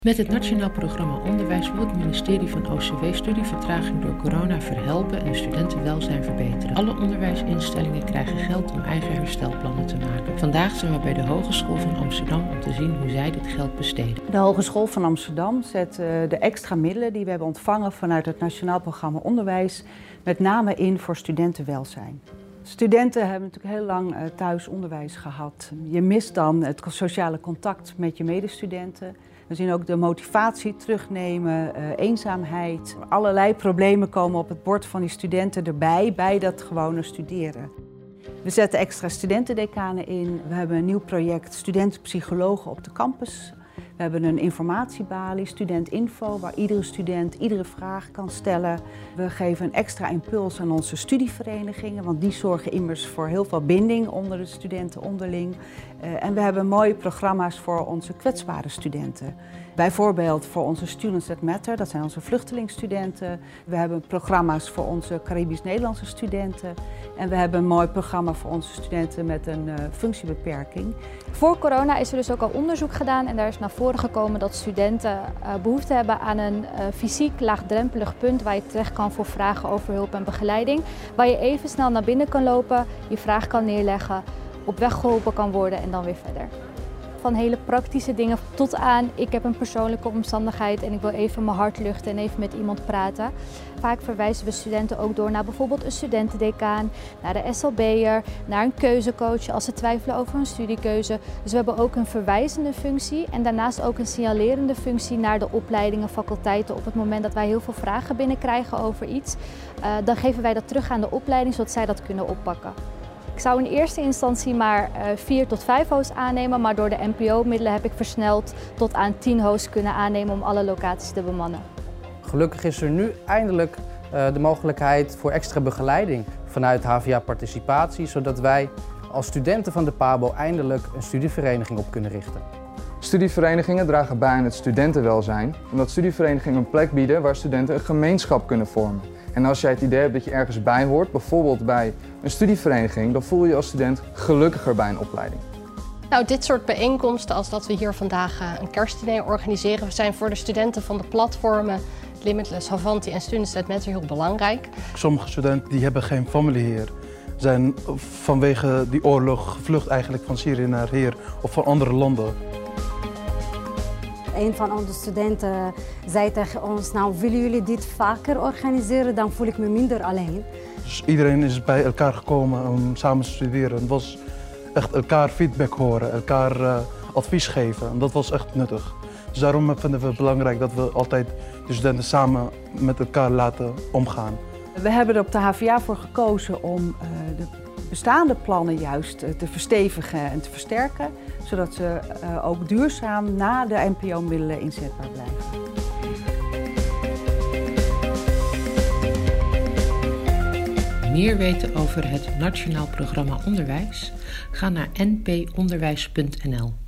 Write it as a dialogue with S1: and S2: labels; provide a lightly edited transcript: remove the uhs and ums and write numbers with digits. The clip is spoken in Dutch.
S1: Met het Nationaal Programma Onderwijs wil het ministerie van OCW studievertraging door corona verhelpen en studentenwelzijn verbeteren. Alle onderwijsinstellingen krijgen geld om eigen herstelplannen te maken. Vandaag zijn we bij de Hogeschool van Amsterdam om te zien hoe zij dit geld besteden.
S2: De Hogeschool van Amsterdam zet de extra middelen die we hebben ontvangen vanuit het Nationaal Programma Onderwijs met name in voor studentenwelzijn. Studenten hebben natuurlijk heel lang thuis onderwijs gehad. Je mist dan het sociale contact met je medestudenten. We zien ook de motivatie terugnemen, eenzaamheid. Allerlei problemen komen op het bord van die studenten erbij, bij dat gewone studeren. We zetten extra studentendecanen in. We hebben een nieuw project studentenpsychologen op de campus. We hebben een informatiebalie, studentinfo, waar iedere student iedere vraag kan stellen. We geven een extra impuls aan onze studieverenigingen, want die zorgen immers voor heel veel binding onder de studenten onderling. En we hebben mooie programma's voor onze kwetsbare studenten. Bijvoorbeeld voor onze Students That Matter, dat zijn onze vluchtelingsstudenten. We hebben programma's voor onze Caribisch-Nederlandse studenten. En we hebben een mooi programma voor onze studenten met een functiebeperking.
S3: Voor corona is er dus ook al onderzoek gedaan en daar is naar voren gekomen dat studenten behoefte hebben aan een fysiek laagdrempelig punt waar je terecht kan voor vragen over hulp en begeleiding. Waar je even snel naar binnen kan lopen, je vraag kan neerleggen, op weg geholpen kan worden en dan weer verder. Van hele praktische dingen tot aan, ik heb een persoonlijke omstandigheid en ik wil even mijn hart luchten en even met iemand praten. Vaak verwijzen we studenten ook door naar bijvoorbeeld een studentendecaan, naar de SLB'er, naar een keuzecoach als ze twijfelen over hun studiekeuze. Dus we hebben ook een verwijzende functie en daarnaast ook een signalerende functie naar de opleidingen, faculteiten. Op het moment dat wij heel veel vragen binnenkrijgen over iets, dan geven wij dat terug aan de opleiding zodat zij dat kunnen oppakken. Ik zou in eerste instantie maar 4 tot 5 hosts aannemen, maar door de NPO-middelen heb ik versneld tot aan 10 hosts kunnen aannemen om alle locaties te bemannen.
S4: Gelukkig is er nu eindelijk de mogelijkheid voor extra begeleiding vanuit HVA-participatie, zodat wij als studenten van de PABO eindelijk een studievereniging op kunnen richten.
S5: Studieverenigingen dragen bij aan het studentenwelzijn, omdat studieverenigingen een plek bieden waar studenten een gemeenschap kunnen vormen. En als jij het idee hebt dat je ergens bij hoort, bijvoorbeeld bij een studievereniging, dan voel je je als student gelukkiger bij een opleiding.
S6: Nou, dit soort bijeenkomsten als dat we hier vandaag een kerstdiner organiseren, zijn voor de studenten van de platformen Limitless, Havanti en Students That Matter heel belangrijk.
S7: Sommige studenten die hebben geen familie hier. Zijn vanwege die oorlog gevlucht eigenlijk van Syrië naar hier of van andere landen.
S8: Een van onze studenten zei tegen ons, nou willen jullie dit vaker organiseren, dan voel ik me minder alleen.
S7: Dus iedereen is bij elkaar gekomen om samen te studeren. Het was echt elkaar feedback horen, elkaar advies geven en dat was echt nuttig. Dus daarom vinden we het belangrijk dat we altijd de studenten samen met elkaar laten omgaan.
S2: We hebben er op de HVA voor gekozen om de bestaande plannen juist te verstevigen en te versterken, zodat ze ook duurzaam na de NPO-middelen inzetbaar blijven.
S1: Meer weten over het Nationaal Programma Onderwijs? Ga naar nponderwijs.nl.